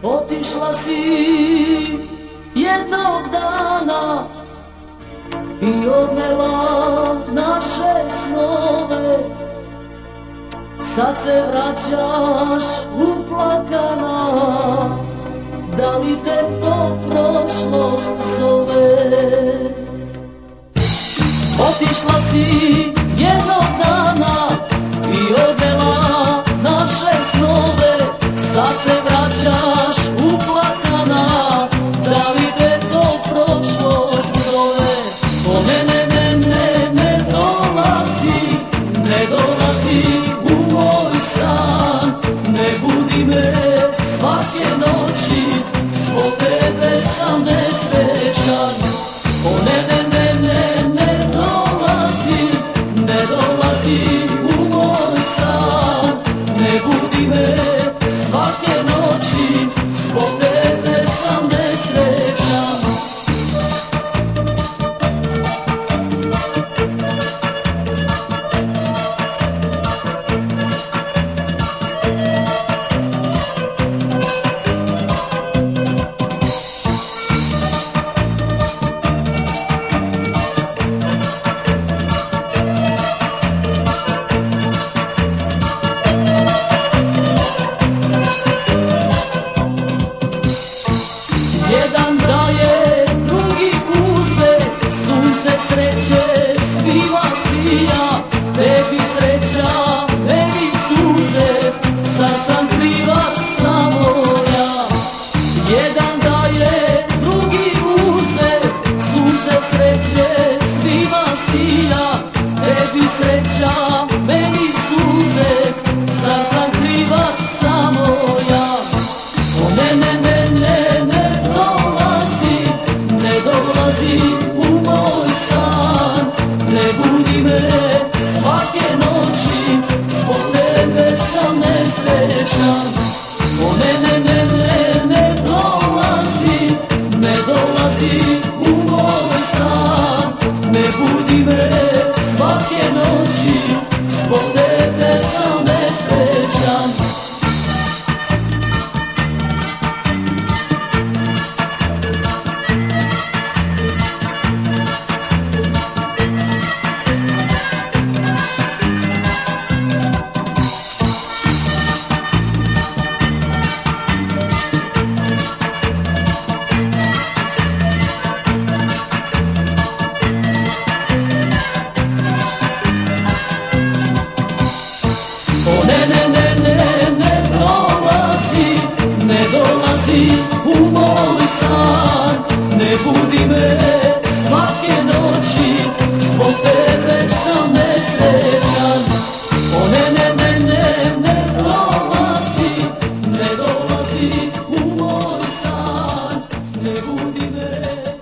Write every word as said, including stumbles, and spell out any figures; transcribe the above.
Otišla si jednog dana i odnela naše snove. Sad se vraćaš uplakana, da li te to prošlost zove? Otišla si jednog dana i odnela naše snove. Sad se vraćaš uplakana, da li te to prošlost zove? O ne, ne, ne, ne, ne dolazi, ne dolazi u moj san. Ne budi me svake noći, zbog tebe sam nesrećan. O ne, ne, ne, ne, ne dolazi, ne dolazi u moj san. Ne budi me svake noći, zbog tebe sam nesrećan. Jedan daje, drugi puse, sunce sreće svima sija. Tebi sreća, meni suze, sad sam krivac samo ja. Jedan daje, drugi puse, sunce sreće svima sija. Tebi sreća, meni suze, sad sam krivac samo ja. O ne, ne, ne, ne, ne dolazi, ne dolazi u moj san. Ne budi me svake noći, zbog tebe sam nesrećan. O ne, ne, ne, ne, ne dolazi, ne dolazi u moj san. Ne budi me svake noći, zbog tebe sam nesrećan. O ne, ne, ne, ne, ne dolazi, ne dolazi u moj san. Ne budi me svake noći, zbog tebe sam nesrećan. O ne, ne, ne, ne, ne dolazi, ne dolazi u moj san. Ne budi me